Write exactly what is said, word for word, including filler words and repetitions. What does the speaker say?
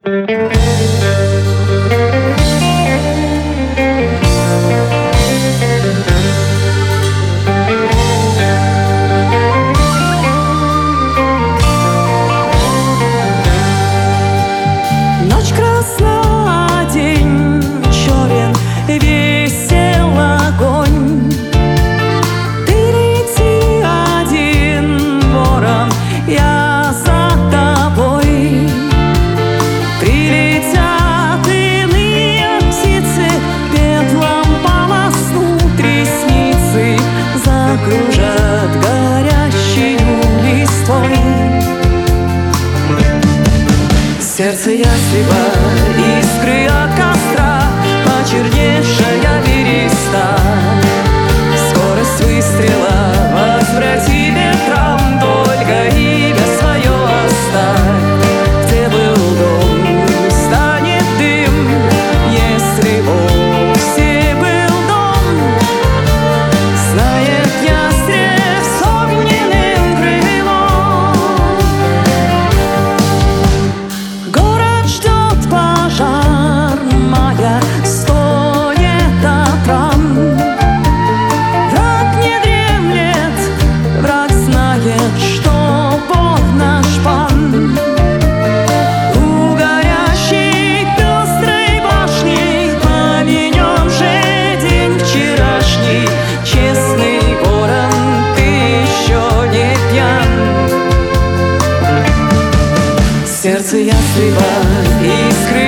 Ночь красна, день черен, весел огонь. Ты лети один, ворон, я за тобой. Прилетят иные птицы, пеплом полоснут ресницы, закружат горящей листвой. Сердце ястреба, искры от костра, почерневшая береста. Скорость выстрела возврати ветрам, только имя свое оставь. Где был дом, станет дым, если вовсе был дом. Знает ястреб с огненным крылом. Город ждет пожар, мая стонет от ран. Враг не дремлет, враг знает, что Бог наш пан. У горящей пестрой башни поменем же день вчерашний. Честный ворон, ты еще не пьян. Сердце ястреба, искры